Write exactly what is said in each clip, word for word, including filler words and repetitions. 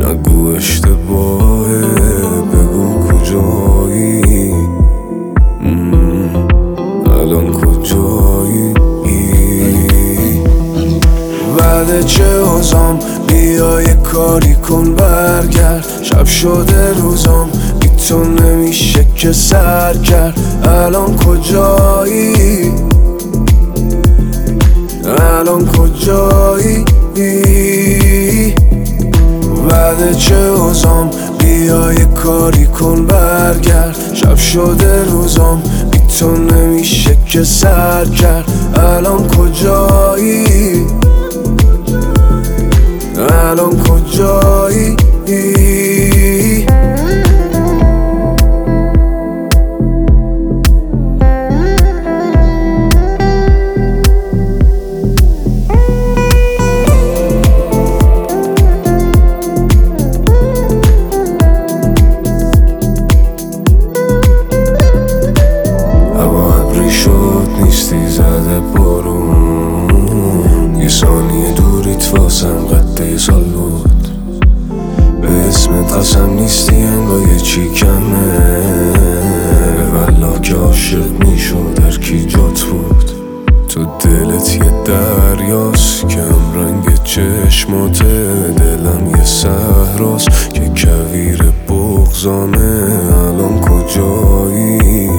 نگو اشتباهه، بگو کجایی، الان کجایی؟ بعد چه اوزام بیا یه کاری کن برگرد، شب شده روزام بی تو نمیشه که سر کرد. الان کجایی؟ الان کجایی؟ بعد چه اوزام بیا یه کاری کن برگرد، شب شده روزام بی تو نمیشه که سر کرد. الان کجایی؟ الان کجایی؟ نیستی زده بارون، یه ثانیه دوریت واسم قد یه سال بود. به اسمت قسم نیستی انگار یه چی کمه، والله که عاشق میشد هر کی جات بود. تو دلت یه دریاست که هم رنگ چشماته، دلم یه صحراست که کویر بغضانه. الان کجایی؟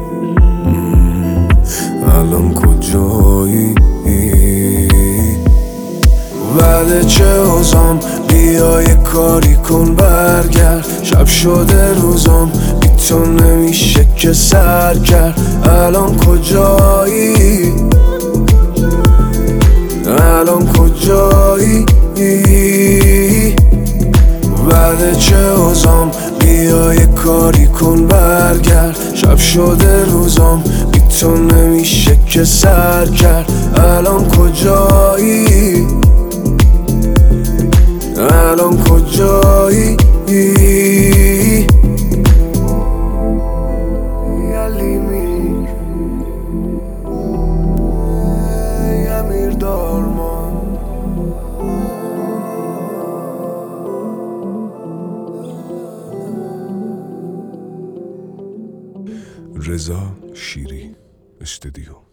الان کجایی؟ بعد چه اوزام بیا یه کاری کن برگرد، شب شده روزام بی تو نمیشه که سر کرد. الان کجایی؟ الان کجایی؟ بعد چه اوزام بیا یه کاری کن برگرد، شب شده روزام بی تو نمیشه که سر کرد. الان کجایی؟ الان کجایی؟ یلیمی امیر دارمان رضا شیری استودیو.